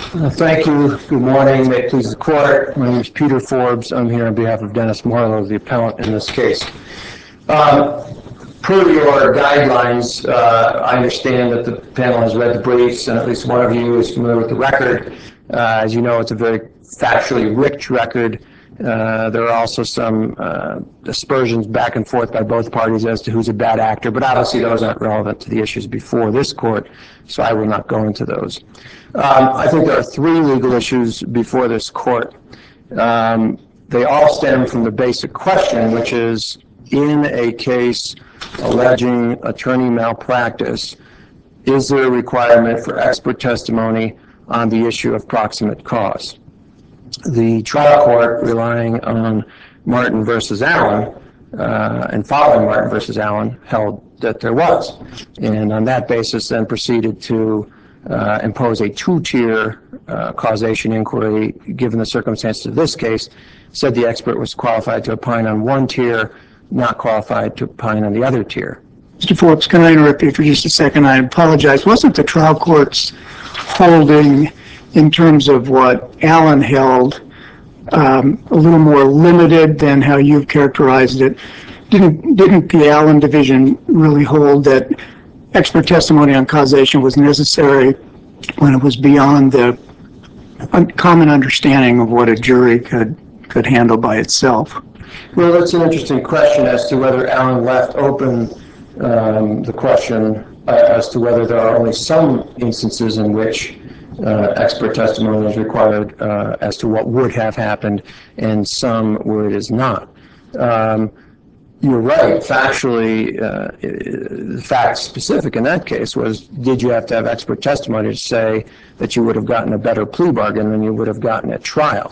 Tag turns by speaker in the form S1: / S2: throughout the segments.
S1: Thank you. Good morning. May it please the court. My name is Peter Forbes. I'm here on behalf of Dennis Marlowe, the appellant in this case. Per your guidelines, I understand that the panel has read the briefs, and at least one of you is familiar with the record. As you know, it's a very factually rich record. There are also some aspersions back and forth by both parties as to who's a bad actor, but obviously those aren't relevant to the issues before this court, so I will not go into those. I think there are three legal issues before this court. They all stem from the basic question, which is, in a case alleging attorney malpractice, is there a requirement for expert testimony on the issue of proximate cause? The trial court, relying on Martin versus Allen, and following Martin versus Allen, held that there was. And on that basis then proceeded to impose a two-tier causation inquiry, given the circumstances of this case, said the expert was qualified to opine on one tier, not qualified to opine on the other tier.
S2: Mr. Forbes, can I interrupt you for just a second? I apologize. Wasn't the trial court's holding, in terms of what Allen held, a little more limited than how you've characterized it? Didn't the Allen division really hold that expert testimony on causation was necessary when it was beyond the common understanding of what a jury could handle by itself?
S1: Well, that's an interesting question as to whether Allen left open the question as to whether there are only some instances in which expert testimony is required as to what would have happened and some where it is not. You're right. Factually, the fact specific in that case was, did you have to have expert testimony to say that you would have gotten a better plea bargain than you would have gotten at trial?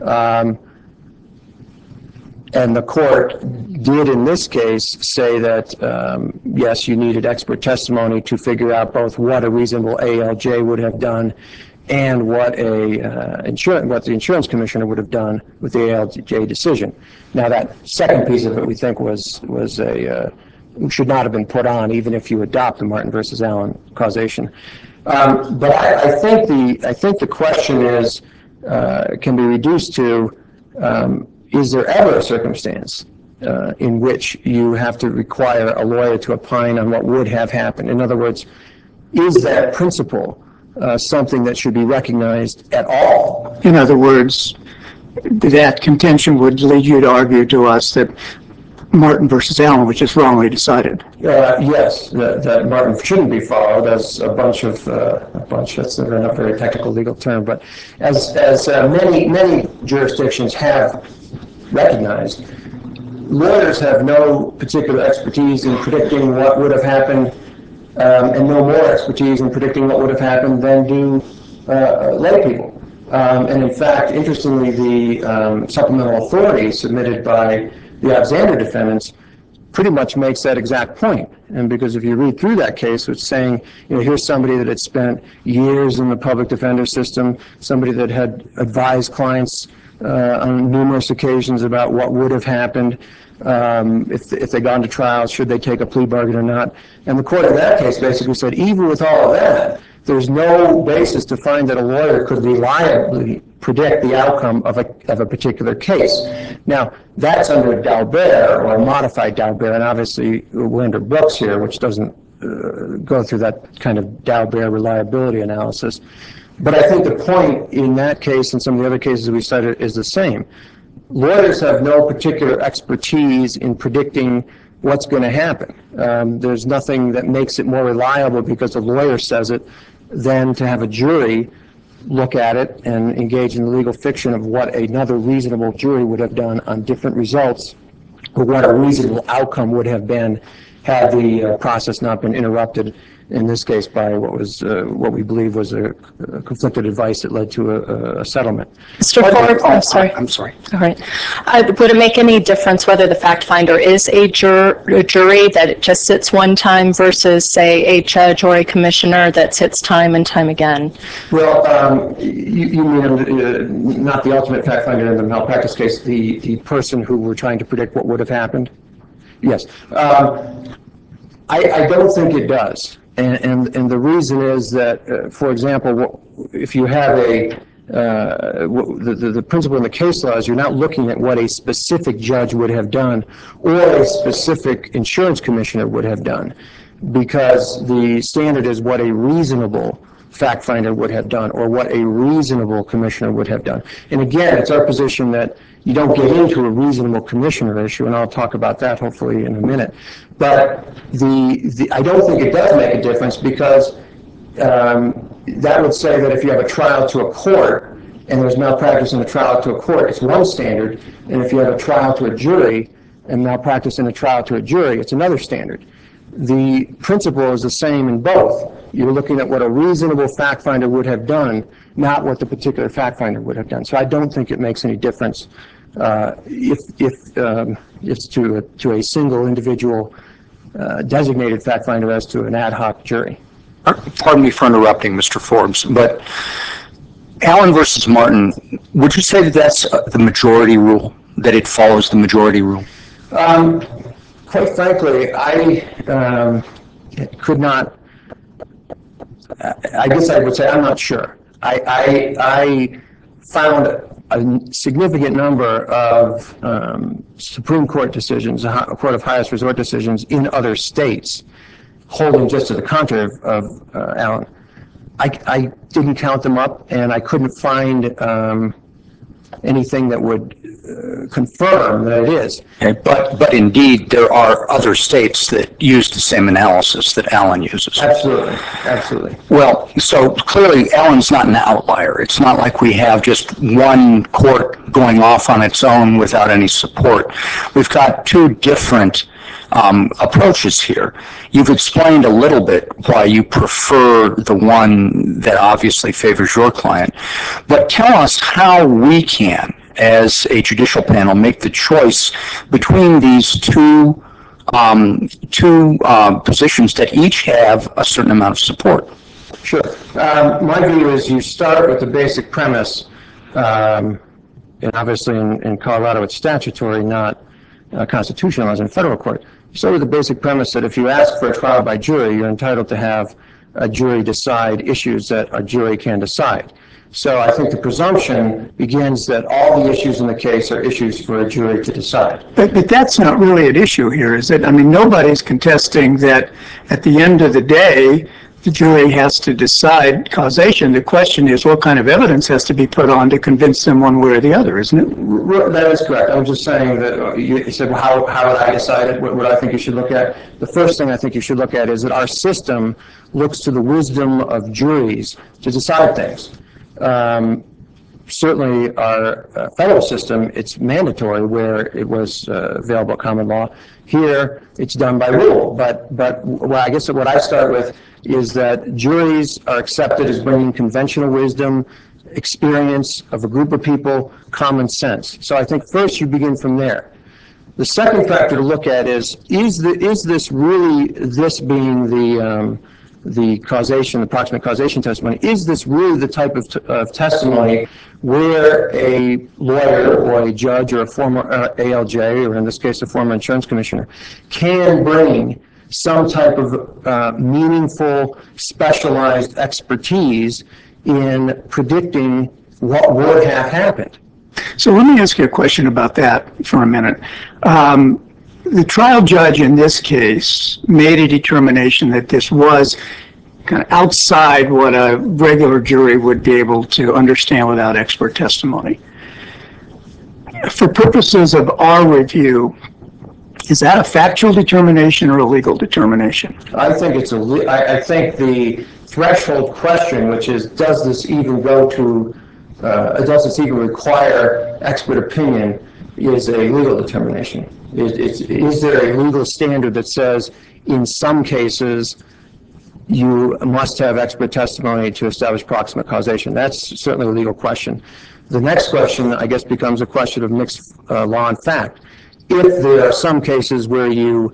S1: And the court did in this case say that, yes, you needed expert testimony to figure out both what a reasonable ALJ would have done and what the insurance commissioner would have done with the ALJ decision. Now, that second piece of it we think should not have been put on, even if you adopt the Martin versus Allen causation. But I think the question can be reduced to, is there ever a circumstance in which you have to require a lawyer to opine on what would have happened? In other words, is that principle something that should be recognized at all?
S2: In other words, that contention would lead you to argue to us that Martin versus Allen was just wrongly decided.
S1: Yes, that Martin shouldn't be followed as a bunch, that's not a very technical legal term, but as many jurisdictions have recognized, lawyers have no particular expertise in predicting what would have happened and no more expertise in predicting what would have happened than do lay people. And in fact, interestingly, the supplemental authority submitted by the Alexander defendants pretty much makes that exact point. And because if you read through that case, it's saying, here's somebody that had spent years in the public defender system, somebody that had advised clients on numerous occasions about what would have happened if they got into trial, should they take a plea bargain or not. And the court in that case basically said, even with all of that, there's no basis to find that a lawyer could reliably predict the outcome of a particular case. Now, that's under Dalbert, or a modified Dalbert, and obviously we're under Brooks here, which doesn't go through that kind of Dalbert reliability analysis. But I think the point in that case and some of the other cases we cited is the same. Lawyers have no particular expertise in predicting what's going to happen. There's nothing that makes it more reliable because a lawyer says it than to have a jury look at it and engage in the legal fiction of what another reasonable jury would have done on different results, or what a reasonable outcome would have been had the process not been interrupted, in this case by what we believe was a conflicted advice that led to a settlement.
S3: Mr. Forbes, I'm sorry. All right. Would it make any difference whether the fact finder is a jury that it just sits one time versus, say, a judge or a commissioner that sits time and time again?
S1: Well, you mean not the ultimate fact finder in the malpractice case, the person who we're trying to predict what would have happened? Yes. I don't think it does. And the reason is that, for example, if you have the principle in the case law is you're not looking at what a specific judge would have done or a specific insurance commissioner would have done, because the standard is what a reasonable fact finder would have done or what a reasonable commissioner would have done. And again, it's our position that you don't get into a reasonable commissioner issue, and I'll talk about that hopefully in a minute. But I don't think it does make a difference, because that would say that if you have a trial to a court and there's malpractice in a trial to a court, it's one standard, and if you have a trial to a jury and malpractice in a trial to a jury, it's another standard. The principle is the same in both. You're looking at what a reasonable fact finder would have done, not what the particular fact finder would have done. So I don't think it makes any difference if it's to a single individual designated fact finder as to an ad hoc jury.
S4: Pardon me for interrupting, Mr. Forbes, but Allen versus Martin, would you say that that's the majority rule, that it follows the majority rule?
S1: Quite frankly, I could not. I guess I would say I'm not sure. I found a significant number of Supreme Court decisions, a court of highest resort decisions in other states, holding just to the contrary of Allen. I didn't count them up, and I couldn't find anything that would confirm that it is.
S4: Okay, but indeed, there are other states that use the same analysis that Allen uses.
S1: Absolutely, absolutely.
S4: Well, so clearly, Allen's not an outlier. It's not like we have just one court going off on its own without any support. We've got two different approaches here. You've explained a little bit why you prefer the one that obviously favors your client, but tell us how we can, as a judicial panel, make the choice between these two positions that each have a certain amount of support.
S1: Sure. My view is you start with the basic premise, and obviously in Colorado it's statutory, not constitutional as in federal court. You start with the basic premise that if you ask for a trial by jury, you're entitled to have a jury decide issues that a jury can decide. So I think the presumption begins that all the issues in the case are issues for a jury to decide.
S2: But that's not really an issue here, is it? I mean, nobody's contesting that at the end of the day, the jury has to decide causation. The question is what kind of evidence has to be put on to convince them one way or the other, isn't it?
S1: That is correct. I'm just saying that you said, well, how would I decide it? What I think you should look at? The first thing I think you should look at is that our system looks to the wisdom of juries to decide things. Certainly our federal system, it's mandatory where it was available common law. Here, it's done by rule. But well, I guess what I start with is that juries are accepted as bringing conventional wisdom, experience of a group of people, common sense. So I think first you begin from there. The second factor to look at is this really, this being the causation, the proximate causation testimony, is this really the type of testimony where a lawyer or a judge or a former ALJ, or in this case a former insurance commissioner, can bring some type of meaningful, specialized expertise in predicting what would have happened?
S2: So let me ask you a question about that for a minute. The trial judge in this case made a determination that this was kind of outside what a regular jury would be able to understand without expert testimony. For purposes of our review, is that a factual determination or a legal determination?
S1: I think I think the threshold question, which is, does this even require expert opinion, is a legal determination. Is there a legal standard that says in some cases you must have expert testimony to establish proximate causation? That's certainly a legal question. The next question, I guess, becomes a question of mixed law and fact. If there are some cases where you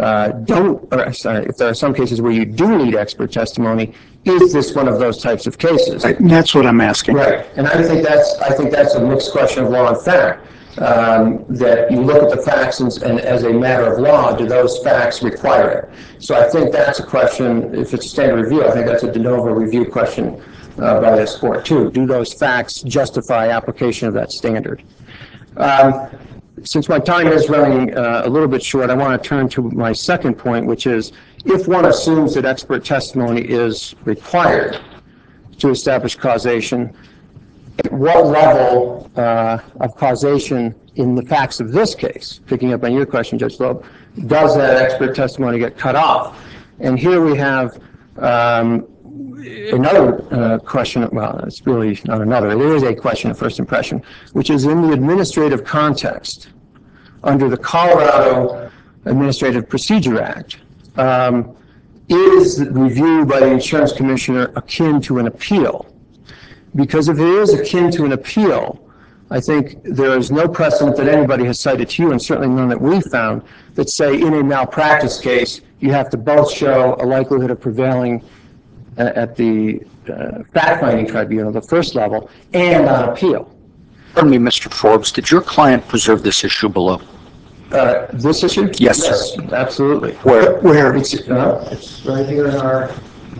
S1: if there are some cases where you do need expert testimony, is this one of those types of cases?
S2: Right, and that's what I'm asking.
S1: Right, and I think that's a mixed question of law and fact. that you look at the facts and as a matter of law, do those facts require it? So I think that's a question, if it's standard review, I think that's a de novo review question by this court too. Do those facts justify application of that standard? Since my time is running a little bit short, I want to turn to my second point, which is if one assumes that expert testimony is required to establish causation, what level of causation in the facts of this case, picking up on your question, Judge Loeb, does that expert testimony get cut off? And here we have another question, well, it's really not another, it is a question of first impression, which is in the administrative context, under the Colorado Administrative Procedure Act, is review by the insurance commissioner akin to an appeal? Because if it is akin to an appeal, I think there is no precedent that anybody has cited to you, and certainly none that we found, that say in a malpractice case, you have to both show a likelihood of prevailing at the fact-finding tribunal, the first level, and on appeal.
S4: Pardon me, Mr. Forbes, did your client preserve this issue below?
S1: This issue?
S4: Yes, sir.
S1: Absolutely.
S4: Where?
S1: It's right here in our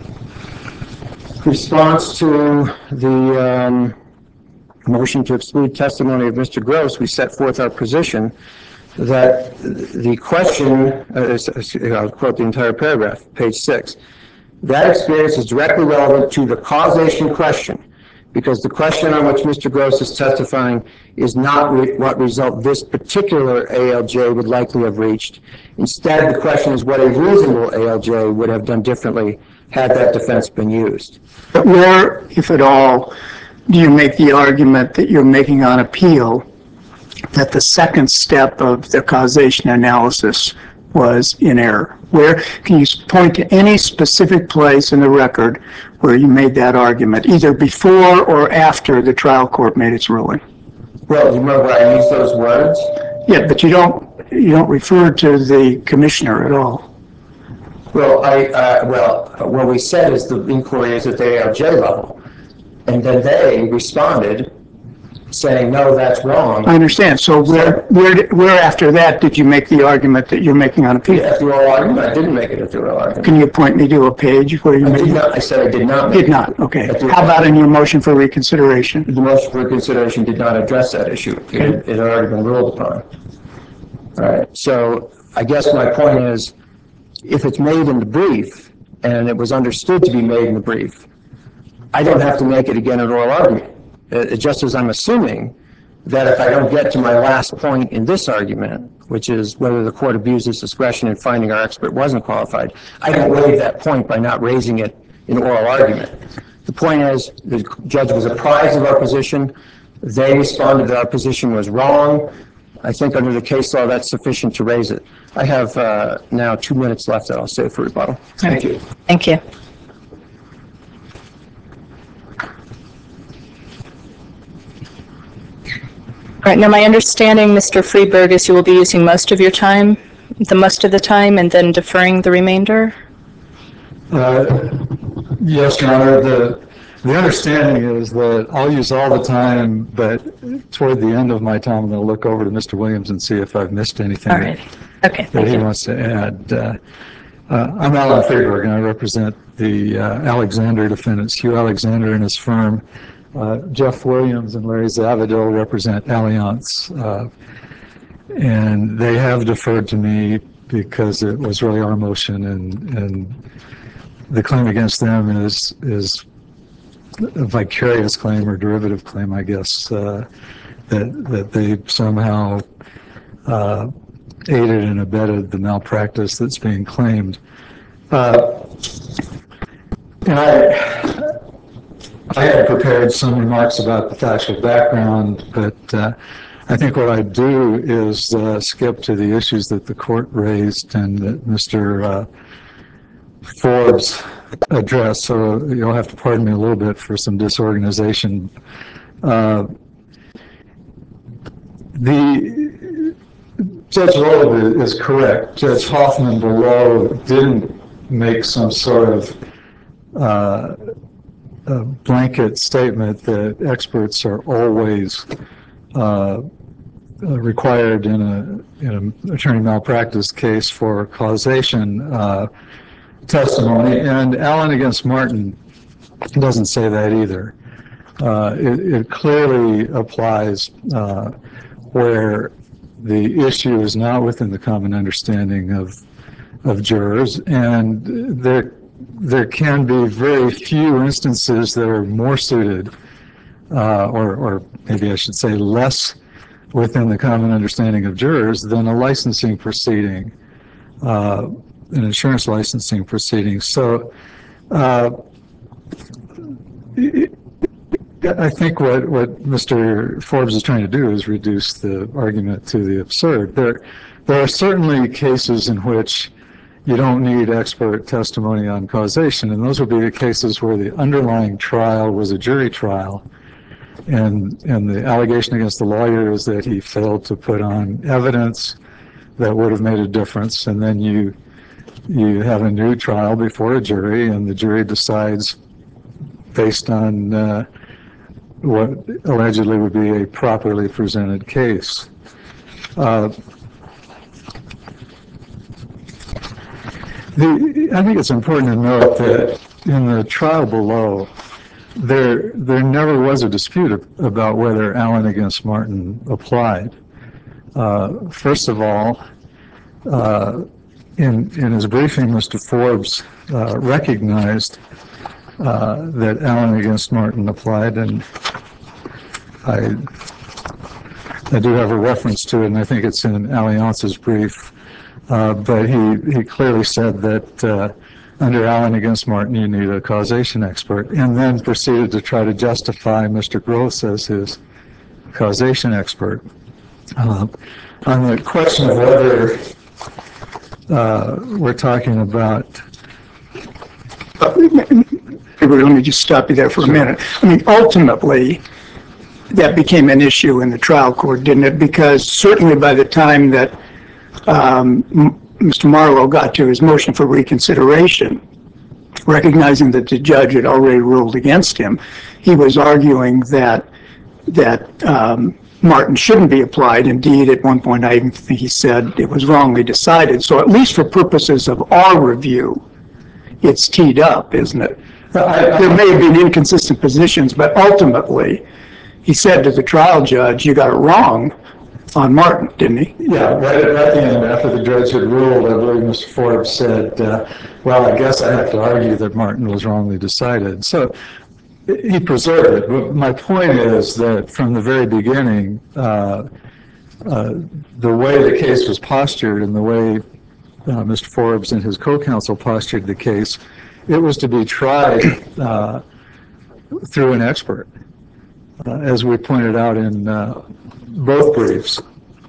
S1: response to the motion to exclude testimony of Mr. Gross. We set forth our position that the question, I'll quote the entire paragraph, page 6, that experience is directly relevant to the causation question, because the question on which Mr. Gross is testifying is not what result this particular ALJ would likely have reached. Instead, the question is what a reasonable ALJ would have done differently had that defense been used.
S2: But where, if at all, do you make the argument that you're making on appeal that the second step of the causation analysis was in error? Where can you point to any specific place in the record where you made that argument, either before or after the trial court made its ruling?
S1: Well, do you remember where I used those words?
S2: Yeah, but you don't refer to the commissioner at all.
S1: Well, what we said is the inquiry is at the ALJ level, and then they responded saying, no, that's wrong.
S2: I understand. So where after that did you make the argument that you're making on appeal?
S1: At the oral argument? I didn't make it at the oral argument.
S2: Can you point me to a page where you made it?
S1: I said I did not make it.
S2: Did not, okay. How about in your motion for reconsideration?
S1: The motion for reconsideration did not address that issue. It had already been ruled upon. All right. So I guess my point is, if it's made in the brief, and it was understood to be made in the brief, I don't have to make it again at oral argument. Just as I'm assuming that if I don't get to my last point in this argument, which is whether the court abused its discretion in finding our expert wasn't qualified, I can waive that point by not raising it in oral argument. The point is, the judge was apprised of our position. They responded that our position was wrong. I think under the case law, that's sufficient to raise it. I have now 2 minutes left that I'll save for rebuttal. Thank you.
S3: Thank you. All right, now my understanding, Mr. Freeberg, is you will be using most of your time, most of the time, and then deferring the remainder?
S5: Yes, Your Honor. The understanding is that I'll use all the time, but toward the end of my time, I'm going to look over to Mr. Williams and see if I've missed anything that he wants to add. I'm Alan Freeberg, and I represent the Alexander defendants, Hugh Alexander and his firm. Jeff Williams and Larry Zavadil represent Allianz, and they have deferred to me because it was really our motion, and the claim against them is a vicarious claim or derivative claim, I guess, that they somehow aided and abetted the malpractice that's being claimed. And I had prepared some remarks about the factual background, but I think what I'd do is skip to the issues that the court raised and that Mr. Forbes addressed, so you'll have to pardon me a little bit for some disorganization. The Judge Loeb is correct. Judge Hoffman below didn't make some sort of a blanket statement that experts are always required in an attorney malpractice case for causation testimony, and Allen against Martin doesn't say that either. It clearly applies where the issue is not within the common understanding of jurors, and there can be very few instances that are more suited, or maybe I should say less within the common understanding of jurors than a licensing proceeding, an insurance licensing proceeding. So I think what Mr. Forbes is trying to do is reduce the argument to the absurd. There are certainly cases in which you don't need expert testimony on causation, and those would be the cases where the underlying trial was a jury trial, and the allegation against the lawyer is that he failed to put on evidence that would have made a difference, and then you have a new trial before a jury, and the jury decides based on what allegedly would be a properly presented case. I think it's important to note that in the trial below, there never was a dispute about whether Allen against Martin applied. First of all, in his briefing, Mr. Forbes recognized that Allen against Martin applied, and I do have a reference to it, and I think it's in Allianz's brief, but he clearly said that under Allen against Martin, you need a causation expert, and then proceeded to try to justify Mr. Gross as his causation expert. On the question of whether we're talking about...
S2: Let me just stop you there for a minute. I mean, ultimately, that became an issue in the trial court, didn't it? Because certainly by the time that Mr. Marlowe got to his motion for reconsideration, recognizing that the judge had already ruled against him, he was arguing that Martin shouldn't be applied. Indeed, at one point, I even think he said it was wrongly decided. So at least for purposes of our review, it's teed up, isn't it? There may have been inconsistent positions, but ultimately, he said to the trial judge, you got it wrong on Martin, didn't he?
S5: Yeah, right at the end, after the judge had ruled, I believe Mr. Forbes said, well, I guess I have to argue that Martin was wrongly decided. So he preserved it. But my point is that from the very beginning, the way the case was postured and the way Mr. Forbes and his co-counsel postured the case, it was to be tried through an expert. As we pointed out in both briefs,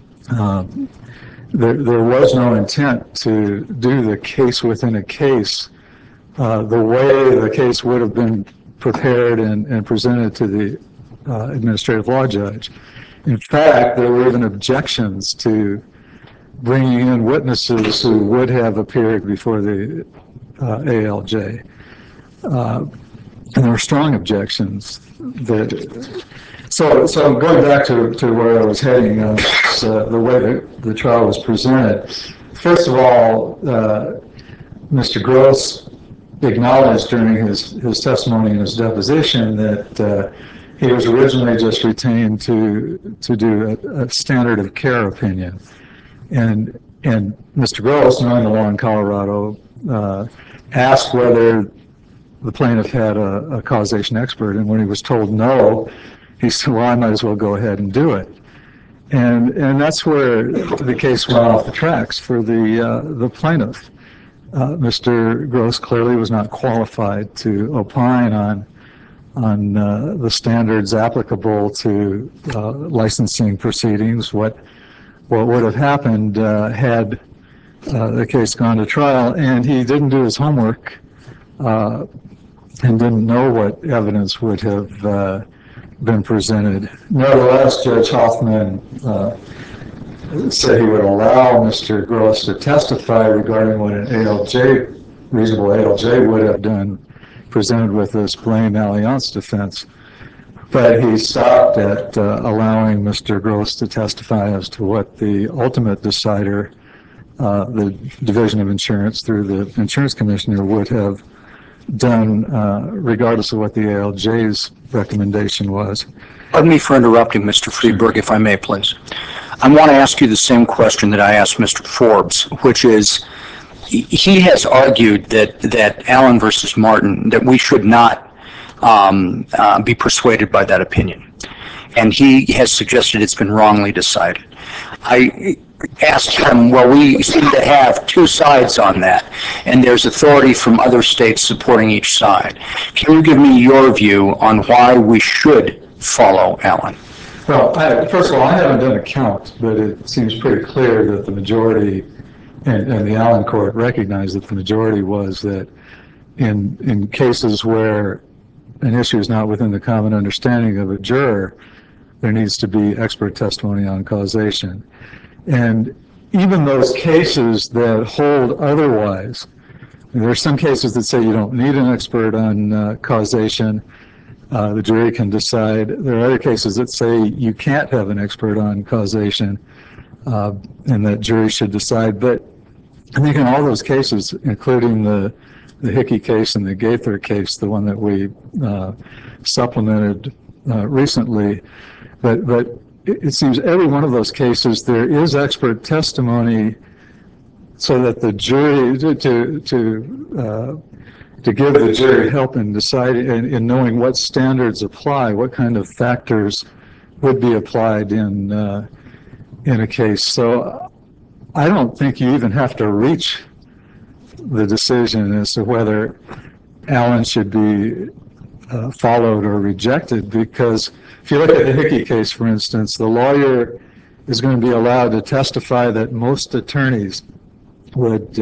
S5: there was no intent to do the case within a case the way the case would have been prepared and presented to the administrative law judge. In fact, there were even objections to bringing in witnesses who would have appeared before the ALJ. And there were strong objections. So going back to where I was heading, the way the trial was presented. First of all, Mr. Gross acknowledged during his testimony and his deposition that he was originally just retained to do a standard of care opinion. And Mr. Gross, knowing the law in Colorado, asked whether the plaintiff had a causation expert, and when he was told no, he said, well, I might as well go ahead and do it. And that's where the case went off the tracks for the plaintiff. Mr. Gross clearly was not qualified to opine on the standards applicable to licensing proceedings, what would have happened had the case gone to trial, and he didn't do his homework and didn't know what evidence would have been presented. Nevertheless, Judge Hoffman said he would allow Mr. Gross to testify regarding what an reasonable ALJ would have done, presented with this Blaine Allianz defense. but he stopped at allowing Mr. Gross to testify as to what the ultimate decider, the Division of Insurance through the Insurance Commissioner, would have done regardless of what the ALJ's recommendation was.
S4: Pardon me for interrupting, Mr. Freeberg, if I may, please. I want to ask you the same question that I asked Mr. Forbes, which is, he has argued that Allen versus Martin, that we should not be persuaded by that opinion. And he has suggested it's been wrongly decided. I asked him, well, we seem to have two sides on that, and there's authority from other states supporting each side. Can you give me your view on why we should follow Allen?
S5: Well, first of all, I haven't done a count, but it seems pretty clear that the majority, and the Allen court recognized that the majority was that in cases where an issue is not within the common understanding of a juror, there needs to be expert testimony on causation. And even those cases that hold otherwise, there are some cases that say you don't need an expert on causation, the jury can decide. There are other cases that say you can't have an expert on causation, and that jury should decide. But I think in all those cases, including the Hickey case and the Gaither case, the one that we supplemented recently, but it seems every one of those cases there is expert testimony so that the jury, to give the jury help in deciding, in knowing what standards apply, what kind of factors would be applied in a case. So I don't think you even have to reach the decision as to whether Allen should be followed or rejected, because if you look at the Hickey case, for instance, the lawyer is going to be allowed to testify that most attorneys would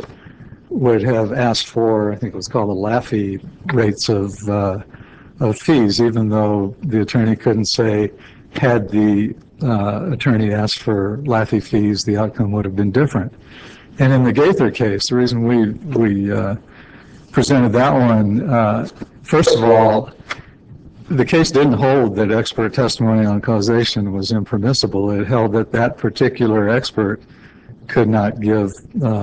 S5: have asked for, I think it was called the Laffey rates of fees, even though the attorney couldn't say, had the attorney asked for Laffey fees, the outcome would have been different. And in the Gaither case, the reason we presented that one, first of all, the case didn't hold that expert testimony on causation was impermissible. It held that that particular expert could not give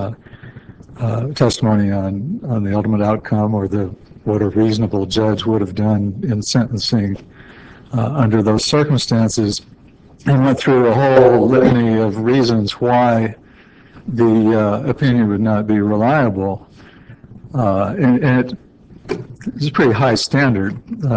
S5: testimony on the ultimate outcome or what a reasonable judge would have done in sentencing under those circumstances, and went through a whole litany of reasons why the opinion would not be reliable. And it's a pretty high standard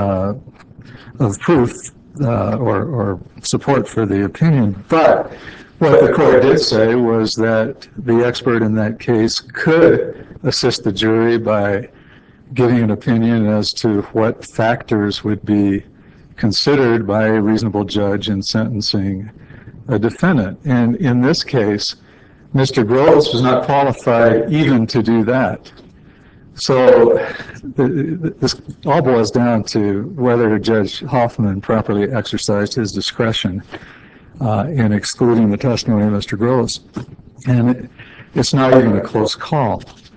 S5: of proof or support for the opinion. But what the court did say was that the expert in that case could assist the jury by giving an opinion as to what factors would be considered by a reasonable judge in sentencing a defendant. And in this case, Mr. Gross was not qualified even to do that. So this all boils down to whether Judge Hoffman properly exercised his discretion in excluding the testimony of Mr. Gross. And it's not even a close call.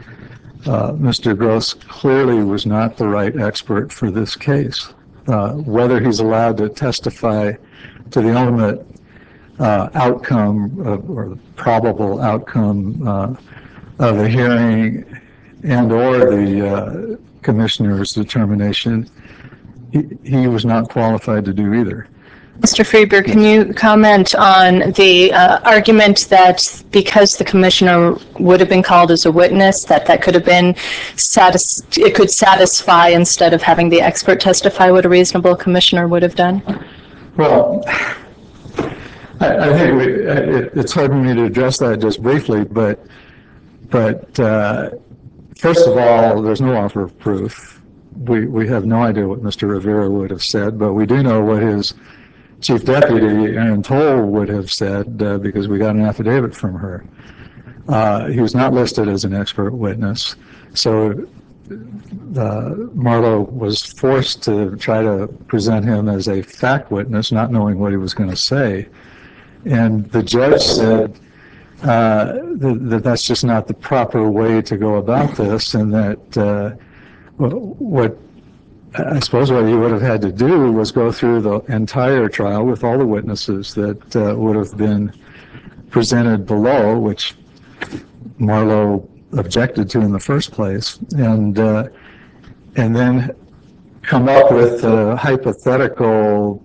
S5: Mr. Gross clearly was not the right expert for this case. Whether he's allowed to testify to the ultimate outcome or the probable outcome of a hearing and or the commissioner's determination, he was not qualified to do either.
S3: Mr. Freeberg, can you comment on the argument that because the commissioner would have been called as a witness, that could have been it could satisfy instead of having the expert testify what a reasonable commissioner would have done?
S5: Well, I think it's hard for me to address that just briefly, but first of all, there's no offer of proof. We have no idea what Mr. Rivera would have said, but we do know what his Chief Deputy, Aaron Toll, would have said because we got an affidavit from her. He was not listed as an expert witness, so Marlowe was forced to try to present him as a fact witness, not knowing what he was going to say. And the judge said that that's just not the proper way to go about this, and that what I suppose what you would have had to do was go through the entire trial with all the witnesses that would have been presented below, which Marlowe objected to in the first place, and then come up with a hypothetical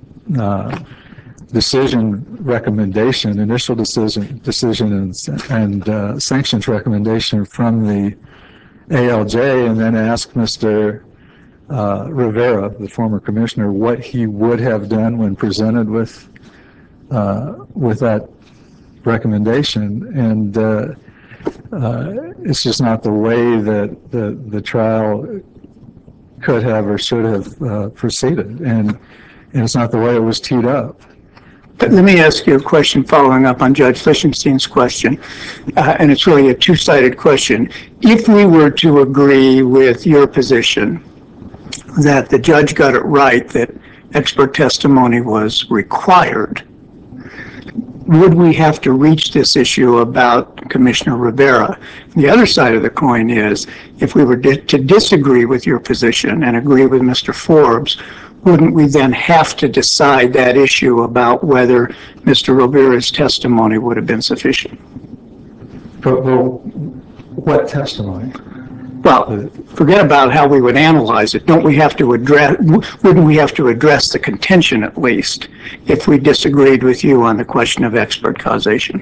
S5: decision recommendation, initial decision and sanctions recommendation from the ALJ, and then ask Mr. Rivera, the former commissioner, what he would have done when presented with that recommendation. And it's just not the way that the trial could have or should have proceeded, and it's not the way it was teed up.
S2: But let me ask you a question following up on Judge Lichtenstein's question, and it's really a two-sided question. If we were to agree with your position that the judge got it right, that expert testimony was required, would we have to reach this issue about Commissioner Rivera? The other side of the coin is, if we were to disagree with your position and agree with Mr. Forbes, wouldn't we then have to decide that issue about whether Mr. Rivera's testimony would have been sufficient?
S5: But what testimony?
S2: Well, forget about how we would analyze it. Wouldn't we have to address the contention, at least, if we disagreed with you on the question of expert causation?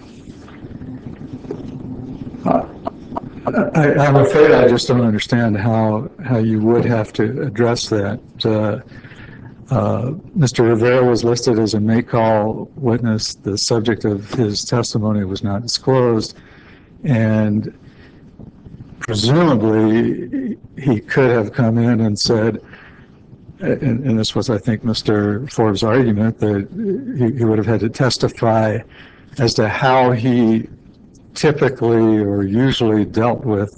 S5: I'm afraid I just don't understand how you would have to address that. Mr. Rivera was listed as a may-call witness. The subject of his testimony was not disclosed, and presumably he could have come in and said, and this was, I think, Mr. Forbes' argument, that he would have had to testify as to how he typically or usually dealt with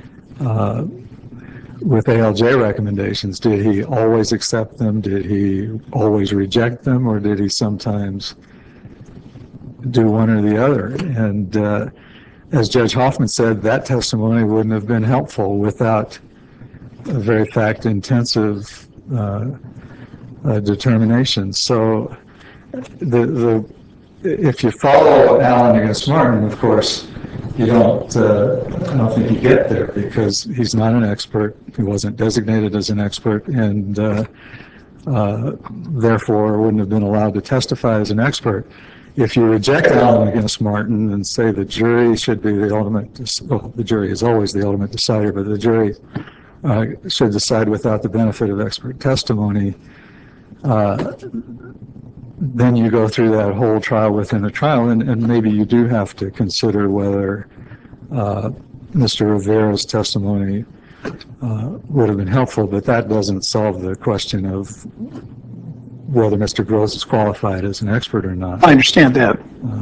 S5: ALJ recommendations. Did he always accept them? Did he always reject them? Or did he sometimes do one or the other? And as Judge Hoffman said, that testimony wouldn't have been helpful without a very fact-intensive determination. So if you follow Allen against Martin, of course, I don't think you get there, because he's not an expert. He wasn't designated as an expert, and therefore wouldn't have been allowed to testify as an expert. If you reject Allen against Martin and say the jury should be the ultimate, well, the jury is always the ultimate decider, but the jury should decide without the benefit of expert testimony, then you go through that whole trial within a trial, and maybe you do have to consider whether Mr. Rivera's testimony would have been helpful, but that doesn't solve the question of whether Mr. Gross is qualified as an expert or not.
S2: I understand that.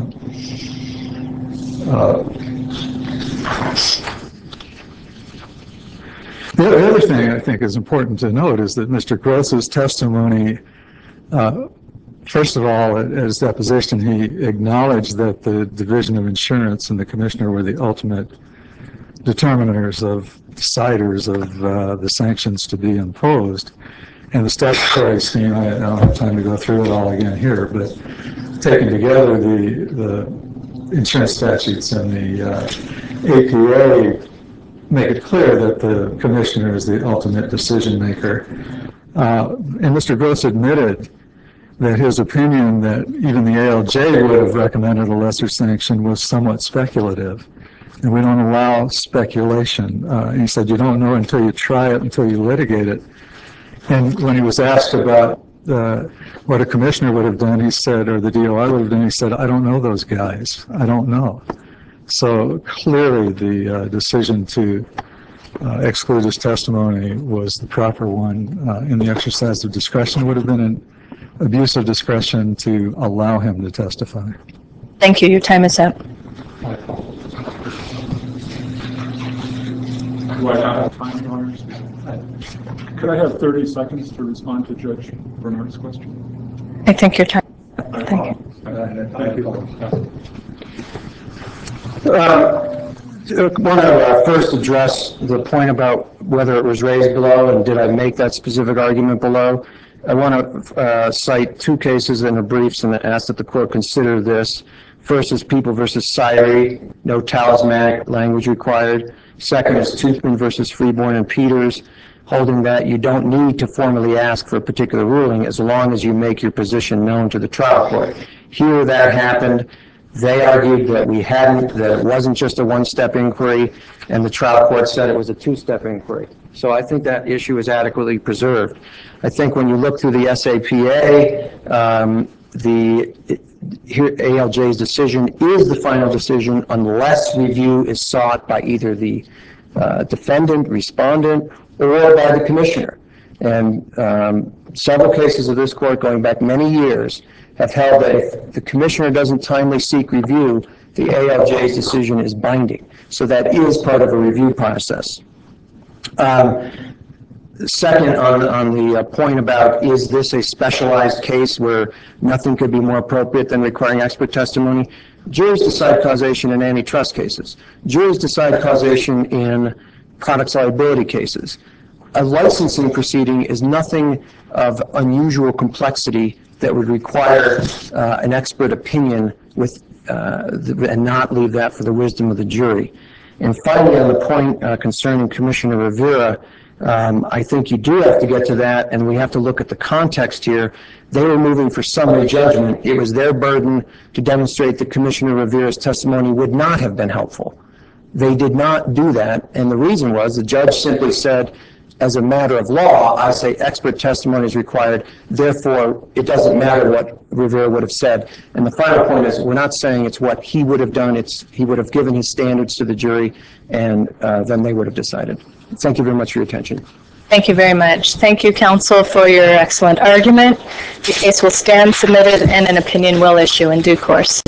S5: The other thing I think is important to note is that Mr. Gross's testimony, first of all, at his deposition, he acknowledged that the Division of Insurance and the Commissioner were the ultimate determiners deciders of the sanctions to be imposed. And the statutory scheme, I don't have time to go through it all again here, but taken together, the insurance statutes and the APA make it clear that the Commissioner is the ultimate decision maker. And Mr. Gross admitted that his opinion that even the ALJ would have recommended a lesser sanction was somewhat speculative, and we don't allow speculation. He said, you don't know until you try it, until you litigate it. And when he was asked about what a commissioner would have done, he said, or the DOI would have done, he said, I don't know those guys. I don't know. So clearly the decision to exclude his testimony was the proper one in the exercise of discretion. It would have been an abuse of discretion to allow him to testify.
S3: Thank you. Your time is up.
S6: Do I have time, Your Honors? Could I have 30 seconds to respond to Judge Bernard's question?
S3: I think your time. Thank you.
S6: Thank you.
S1: I want to first address the point about whether it was raised below and did I make that specific argument below. I want to cite two cases in the briefs and ask that the court consider this. First is People versus Syrie, no talismanic language required. Second is Toothman versus Freeborn and Peters, holding that you don't need to formally ask for a particular ruling as long as you make your position known to the trial court. Here that happened. They argued that we hadn't, that it wasn't just a one-step inquiry, and the trial court said it was a two-step inquiry. So I think that issue is adequately preserved. I think when you look through the SAPA, ALJ's decision is the final decision unless review is sought by either the defendant, respondent, or by the commissioner. And several cases of this court going back many years have held that if the commissioner doesn't timely seek review, the ALJ's decision is binding. So that is part of a review process. Second, on the point about is this a specialized case where nothing could be more appropriate than requiring expert testimony, juries decide causation in antitrust cases. Juries decide causation in products liability cases. A licensing proceeding is nothing of unusual complexity that would require an expert opinion with and not leave that for the wisdom of the jury. And finally, on the point concerning Commissioner Rivera, I think you do have to get to that, and we have to look at the context here. They were moving for summary judgment. It was their burden to demonstrate that Commissioner Rivera's testimony would not have been helpful. They did not do that, and the reason was the judge simply said, as a matter of law, I say expert testimony is required, therefore it doesn't matter what Rivera would have said. And the final point is we're not saying it's what he would have done, it's he would have given his standards to the jury, and then they would have decided. Thank you very much for your attention.
S3: Thank you very much. Thank you, counsel, for your excellent argument. The case will stand submitted and an opinion will issue in due course.